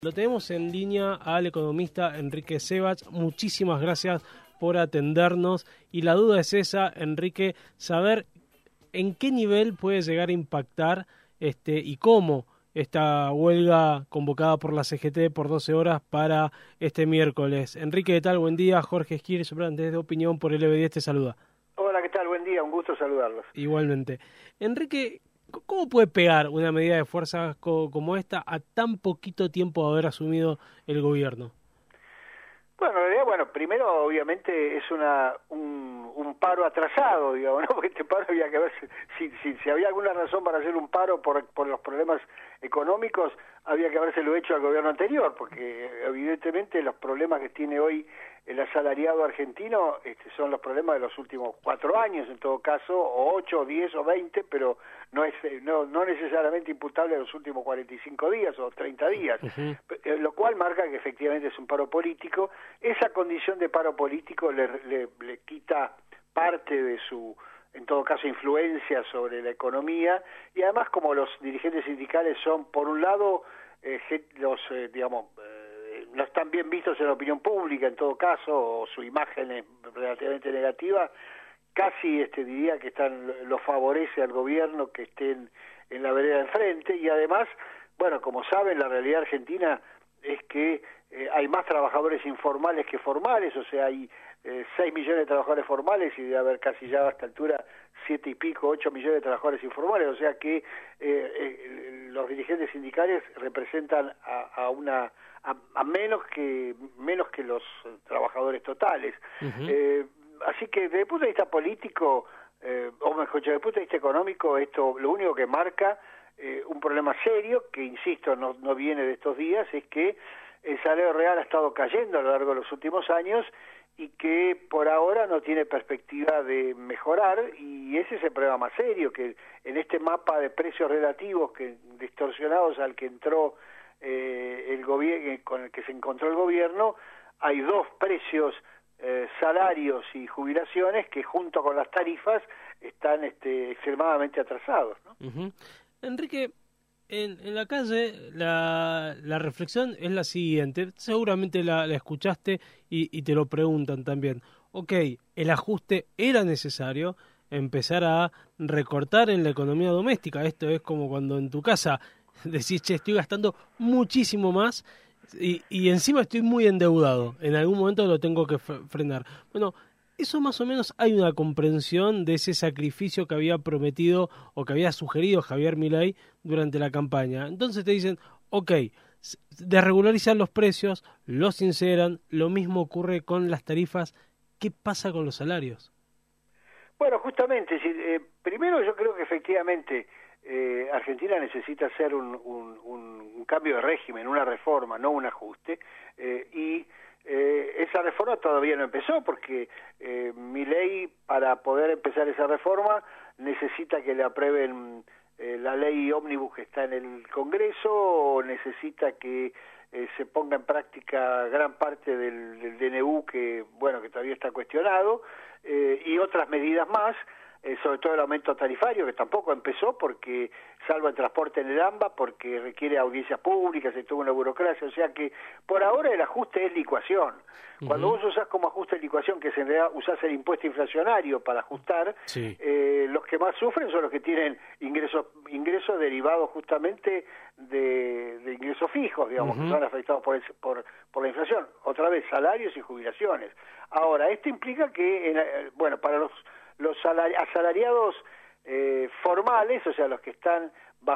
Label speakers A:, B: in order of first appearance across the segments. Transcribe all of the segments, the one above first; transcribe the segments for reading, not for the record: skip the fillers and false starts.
A: Lo tenemos en línea al economista Enrique Sebach. Muchísimas gracias por atendernos. Y la duda es esa, Enrique, saber en qué nivel puede llegar a impactar y cómo esta huelga convocada por la CGT por 12 horas para este miércoles. Enrique, ¿qué tal? Buen día. Jorge Esquire, representante de Opinión por LB10, te saluda.
B: Hola, ¿qué tal? Buen día, un gusto saludarlos.
A: Igualmente. Enrique, ¿cómo puede pegar una medida de fuerza como esta a tan poquito tiempo de haber asumido el gobierno?
B: Bueno, en realidad, primero obviamente es un paro atrasado, digamos, ¿no? Porque este paro había que ver si había alguna razón para hacer un paro por los problemas económicos, había que habérselo hecho al gobierno anterior, porque evidentemente los problemas que tiene hoy el asalariado argentino son los problemas de los últimos 4 años, en todo caso, o 8, o 10, o 20, pero no necesariamente imputable a los últimos 45 días o 30 días, lo cual marca que efectivamente es un paro político. Esa condición de paro político le quita parte de su, en todo caso, influencia sobre la economía, y además como los dirigentes sindicales son, por un lado, no están bien vistos en la opinión pública, en todo caso, o su imagen es relativamente negativa, casi diría que los favorece al gobierno que estén en la vereda de enfrente, y además, bueno, como saben, la realidad argentina es que hay más trabajadores informales que formales, o sea, hay 6 millones de trabajadores formales y debe haber casi ya a esta altura 7 y pico, 8 millones de trabajadores informales, o sea que los dirigentes sindicales representan a menos que los trabajadores totales. Así que desde el punto de vista político, o mejor dicho, desde el punto de vista económico, esto lo único que marca un problema serio, que insisto, no viene de estos días, es que el salario real ha estado cayendo a lo largo de los últimos años y que por ahora no tiene perspectiva de mejorar, y ese es el problema más serio, que en este mapa de precios relativos distorsionados al que entró el gobierno, con el que se encontró el gobierno, hay dos precios, salarios y jubilaciones, que junto con las tarifas están extremadamente atrasados, ¿no?
A: Enrique, en la calle la reflexión es la siguiente, seguramente la escuchaste y te lo preguntan también. Ok, el ajuste era necesario, empezar a recortar en la economía doméstica. Esto es como cuando en tu casa decís, che, estoy gastando muchísimo más y encima estoy muy endeudado, en algún momento lo tengo que frenar. Bueno, eso más o menos hay una comprensión de ese sacrificio que había prometido o que había sugerido Javier Milei durante la campaña. Entonces te dicen, ok, desregularizan los precios, los sinceran, lo mismo ocurre con las tarifas. ¿Qué pasa con los salarios?
B: Bueno, justamente, primero yo creo que efectivamente Argentina necesita hacer un cambio de régimen, una reforma, no un ajuste, y esa reforma todavía no empezó, porque Milei, para poder empezar esa reforma, necesita que le aprueben la ley ómnibus que está en el Congreso, o necesita que se ponga en práctica gran parte del DNU que todavía está cuestionado, y otras medidas más, sobre todo el aumento tarifario, que tampoco empezó, porque salvo el transporte en el AMBA, porque requiere audiencias públicas y toda una burocracia, o sea que por ahora el ajuste es licuación. Cuando vos usás como ajuste de licuación, que en realidad usás el impuesto inflacionario para ajustar, sí, los que más sufren son los que tienen ingresos derivados justamente de ingresos fijos, digamos, que son afectados por la inflación. Otra vez, salarios y jubilaciones. Ahora, esto implica que, para los asalariados formales, o sea, los que están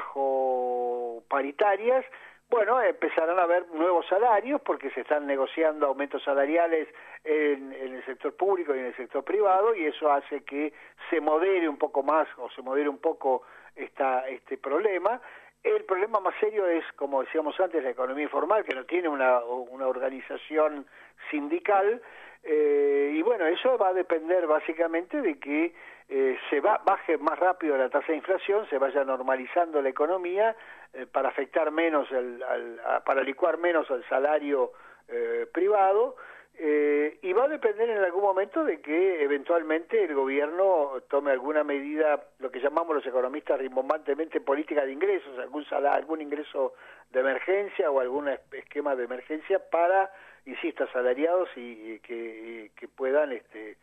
B: bajo paritarias, empezarán a haber nuevos salarios, porque se están negociando aumentos salariales en el sector público y en el sector privado, y eso hace que se modere un poco más, o se modere un poco este problema. El problema más serio es, como decíamos antes, la economía informal, que no tiene una organización sindical, y eso va a depender básicamente de que baje más rápido la tasa de inflación, se vaya normalizando la economía, para afectar menos, para licuar menos al salario privado, y va a depender en algún momento de que eventualmente el gobierno tome alguna medida, lo que llamamos los economistas rimbombantemente política de ingresos, algún ingreso de emergencia o algún esquema de emergencia para, insisto, asalariados y que puedan,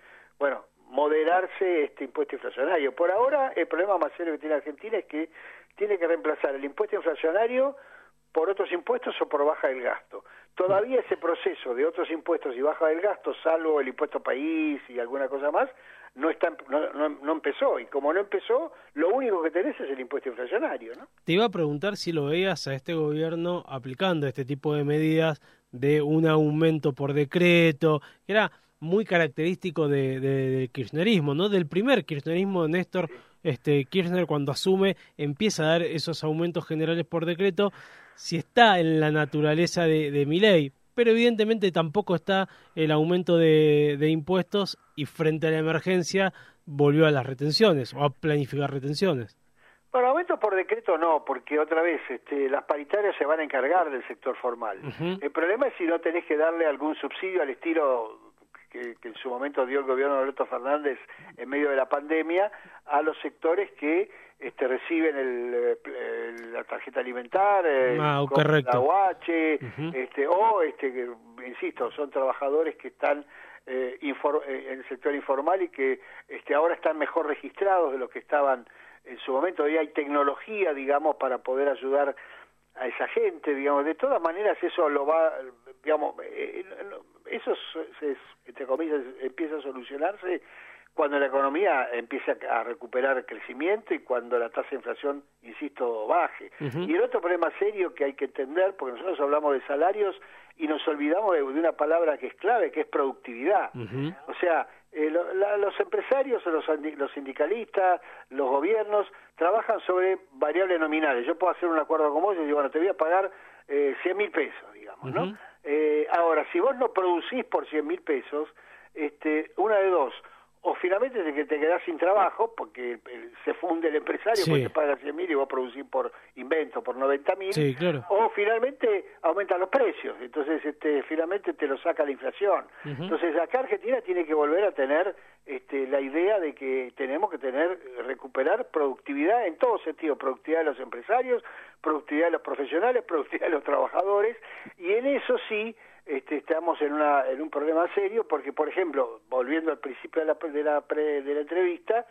B: moderarse este impuesto inflacionario. Por ahora, el problema más serio que tiene Argentina es que tiene que reemplazar el impuesto inflacionario por otros impuestos o por baja del gasto. Todavía ese proceso de otros impuestos y baja del gasto, salvo el impuesto país y alguna cosa más, no empezó. Y como no empezó, lo único que tenés es el impuesto inflacionario, ¿no?
A: Te iba a preguntar si lo veías a este gobierno aplicando este tipo de medidas de un aumento por decreto, que era muy característico del kirchnerismo, ¿no? Del primer kirchnerismo de Néstor Kirchner, cuando asume, empieza a dar esos aumentos generales por decreto. Si está en la naturaleza de Milei, pero evidentemente tampoco está el aumento de impuestos, y frente a la emergencia volvió a las retenciones o a planificar retenciones.
B: Bueno, aumentos por decreto no, porque otra vez las paritarias se van a encargar del sector formal. El problema es si no tenés que darle algún subsidio al estilo que en su momento dio el gobierno de Alberto Fernández en medio de la pandemia a los sectores que reciben la tarjeta alimentar, la UH, que, insisto, son trabajadores que están en el sector informal y que ahora están mejor registrados de los que estaban en su momento. Hoy hay tecnología, digamos, para poder ayudar a esa gente, digamos. De todas maneras, eso lo va, digamos, eso entre comillas, empieza a solucionarse cuando la economía empieza a recuperar crecimiento y cuando la tasa de inflación, insisto, baje. Y el otro problema serio que hay que entender, porque nosotros hablamos de salarios y nos olvidamos de una palabra que es clave, que es productividad. O sea, los empresarios, los sindicalistas, los gobiernos, trabajan sobre variables nominales. Yo puedo hacer un acuerdo con vos y digo, bueno, te voy a pagar 100.000 pesos, digamos, ¿no? Ahora, si vos no producís por 100.000 pesos, una de dos: o finalmente es que te quedás sin trabajo, porque se funde el empresario, porque te paga 100.000 y vos producís por invento por 90.000,
A: sí, claro.
B: O finalmente aumentan los precios, entonces finalmente te lo saca la inflación. Entonces acá Argentina tiene que volver a tener la idea de que tenemos que recuperar productividad en todo sentido: productividad de los empresarios, productividad de los profesionales, productividad de los trabajadores, y en eso sí estamos en un problema serio, porque, por ejemplo, volviendo al principio de la entrevista,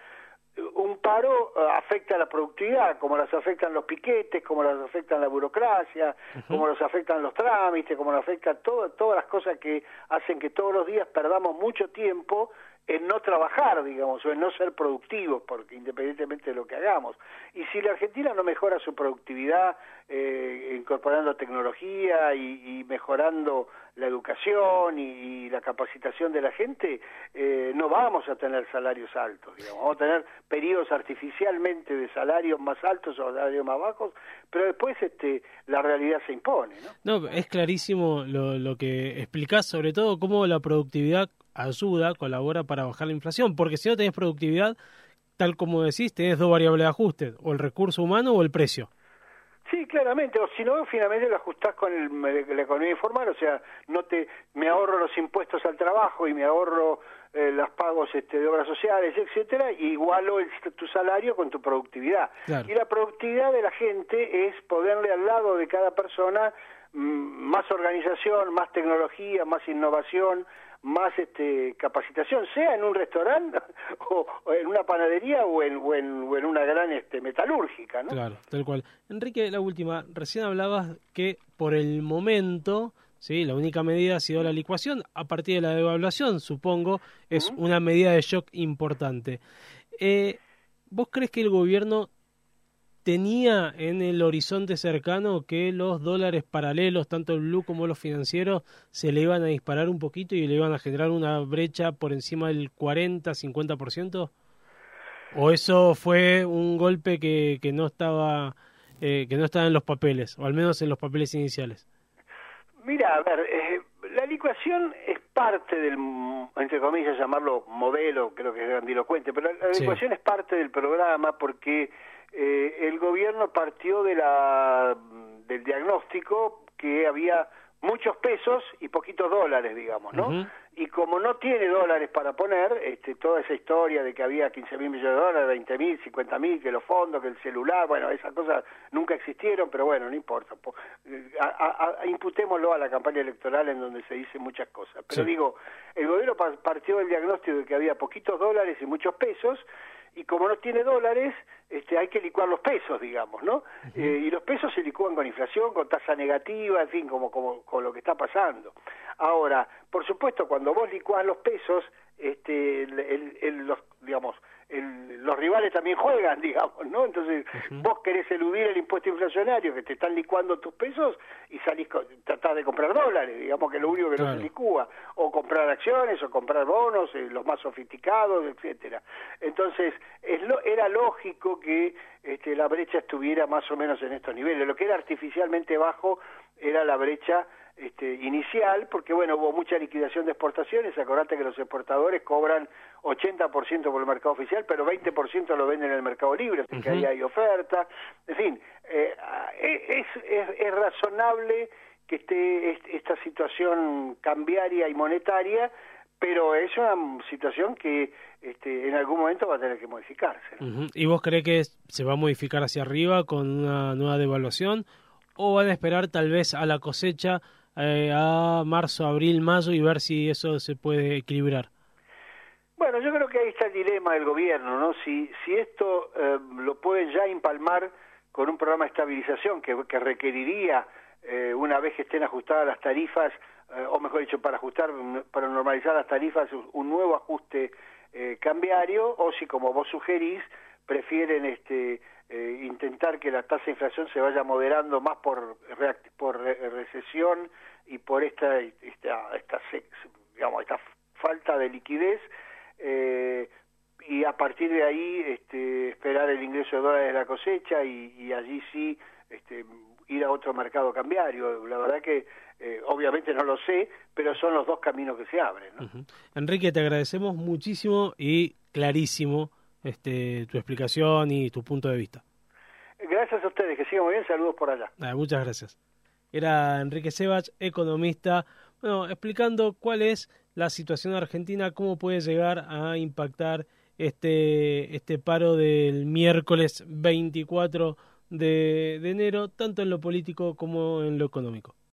B: un paro afecta a la productividad, como las afectan los piquetes, como las afectan la burocracia, como los afectan los trámites, como nos afectan todas las cosas que hacen que todos los días perdamos mucho tiempo en no trabajar, digamos, o en no ser productivos, porque independientemente de lo que hagamos. Y si la Argentina no mejora su productividad, incorporando tecnología y mejorando la educación y la capacitación de la gente, no vamos a tener salarios altos, digamos. Vamos a tener periodos artificialmente de salarios más altos o salarios más bajos, pero después la realidad se impone, ¿no?
A: No, es clarísimo lo que explicás, sobre todo cómo la productividad ayuda, colabora para bajar la inflación, porque si no tenés productividad, tal como decís, tenés dos variables de ajuste: o el recurso humano o el precio.
B: Sí, claramente, o si no, finalmente lo ajustás con la economía informal, o sea, me ahorro los impuestos al trabajo y me ahorro los pagos de obras sociales, etcétera, y igualo tu salario con tu productividad.
A: Claro.
B: Y la productividad de la gente es ponerle al lado de cada persona más organización, más tecnología, más innovación, más capacitación, sea en un restaurante o en una panadería o en una gran metalúrgica, ¿no?
A: Claro, tal cual. Enrique, la última, recién hablabas que por el momento, sí, la única medida ha sido la licuación. A partir de la devaluación, supongo, es una medida de shock importante. ¿Vos crees que el gobierno tenía en el horizonte cercano que los dólares paralelos, tanto el blue como los financieros, se le iban a disparar un poquito y le iban a generar una brecha por encima del 40-50%? ¿O eso fue un golpe que no estaba en los papeles, o al menos en los papeles iniciales?
B: Mira, a ver, la licuación es parte del, entre comillas, llamarlo modelo, creo que es grandilocuente, pero la licuación es parte del programa porque el gobierno partió del diagnóstico que había muchos pesos y poquitos dólares, digamos, ¿no?
A: Ujú.
B: Y como no tiene dólares para poner, toda esa historia de que había 15.000 millones de dólares, 20.000, 50.000, que los fondos, que el celular, bueno, esas cosas nunca existieron, pero bueno, no importa. Imputémoslo a la campaña electoral en donde se dicen muchas cosas. Pero
A: Sí.
B: digo, el gobierno partió del diagnóstico de que había poquitos dólares y muchos pesos, y como no tiene dólares, hay que licuar los pesos, digamos, ¿no? Y los pesos se licúan con inflación, con tasa negativa, en fin, como con lo que está pasando. Ahora, por supuesto, cuando vos licuás los pesos, los rivales también juegan, digamos, ¿no? Entonces, vos querés eludir el impuesto inflacionario, que te están licuando tus pesos, y tratás de comprar dólares, digamos que es lo único que no se licúa, o comprar acciones, o comprar bonos, los más sofisticados, etcétera. Entonces, era lógico que la brecha estuviera más o menos en estos niveles. Lo que era artificialmente bajo era la brecha inicial, porque bueno, hubo mucha liquidación de exportaciones. Acordate que los exportadores cobran 80% por el mercado oficial, pero 20% lo venden en el mercado libre, así que ahí hay oferta. En fin, es razonable que esté esta situación cambiaria y monetaria, pero es una situación que en algún momento va a tener que modificarse, ¿no?
A: ¿Y vos crees que se va a modificar hacia arriba con una nueva devaluación, o van a esperar tal vez a la cosecha, a marzo, abril, mayo, y ver si eso se puede equilibrar?
B: Bueno, yo creo que ahí está el dilema del gobierno, ¿no? Si esto lo pueden ya empalmar con un programa de estabilización que requeriría, una vez que estén ajustadas las tarifas, o mejor dicho, para normalizar las tarifas, un nuevo ajuste cambiario, o si, como vos sugerís, prefieren intentar que la tasa de inflación se vaya moderando más por recesión y por esta falta de liquidez, y a partir de ahí esperar el ingreso de dólares de la cosecha y allí sí ir a otro mercado cambiario. La verdad que obviamente no lo sé, pero son los dos caminos que se abren, ¿no?
A: Enrique, te agradecemos muchísimo y clarísimo tu explicación y tu punto de vista.
B: Gracias a ustedes, que sigan muy bien, saludos por allá.
A: Muchas gracias. Era Enrique Sebach, economista, explicando cuál es la situación argentina, cómo puede llegar a impactar este paro del miércoles 24 de enero, tanto en lo político como en lo económico.